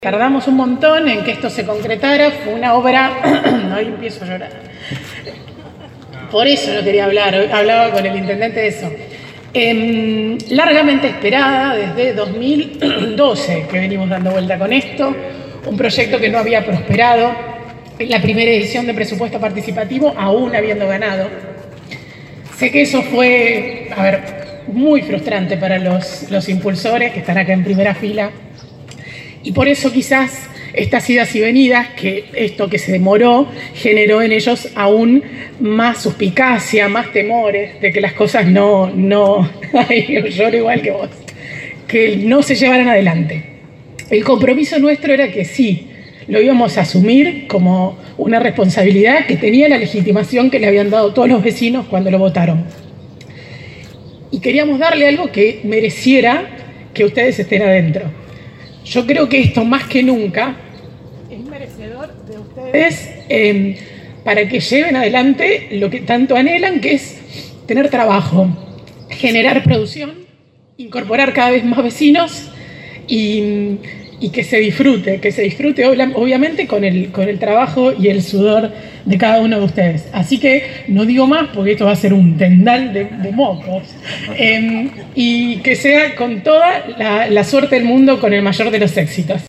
Tardamos un montón en que esto se concretara, fue una obra, ahí empiezo a llorar. Por eso no quería hablar, hablaba con el intendente de eso. Largamente esperada, desde 2012 que venimos dando vuelta con esto, un proyecto que no había prosperado en la primera edición de presupuesto participativo, aún habiendo ganado. Sé que eso fue, muy frustrante para los impulsores que están acá en primera fila. Y por eso quizás estas idas y venidas, que esto que se demoró, generó en ellos aún más suspicacia, más temores de que las cosas ay, yo lloro igual que vos, que no se llevaran adelante. El compromiso nuestro era que sí, lo íbamos a asumir como una responsabilidad que tenía la legitimación que le habían dado todos los vecinos cuando lo votaron. Y queríamos darle algo que mereciera que ustedes estén adentro. Yo creo que esto más que nunca es merecedor de ustedes para que lleven adelante lo que tanto anhelan, que es tener trabajo, generar producción, incorporar cada vez más vecinos y que se disfrute obviamente con el trabajo y el sudor de cada uno de ustedes. Así que no digo más porque esto va a ser un tendal de mocos. Y que sea con toda la suerte del mundo, con el mayor de los éxitos.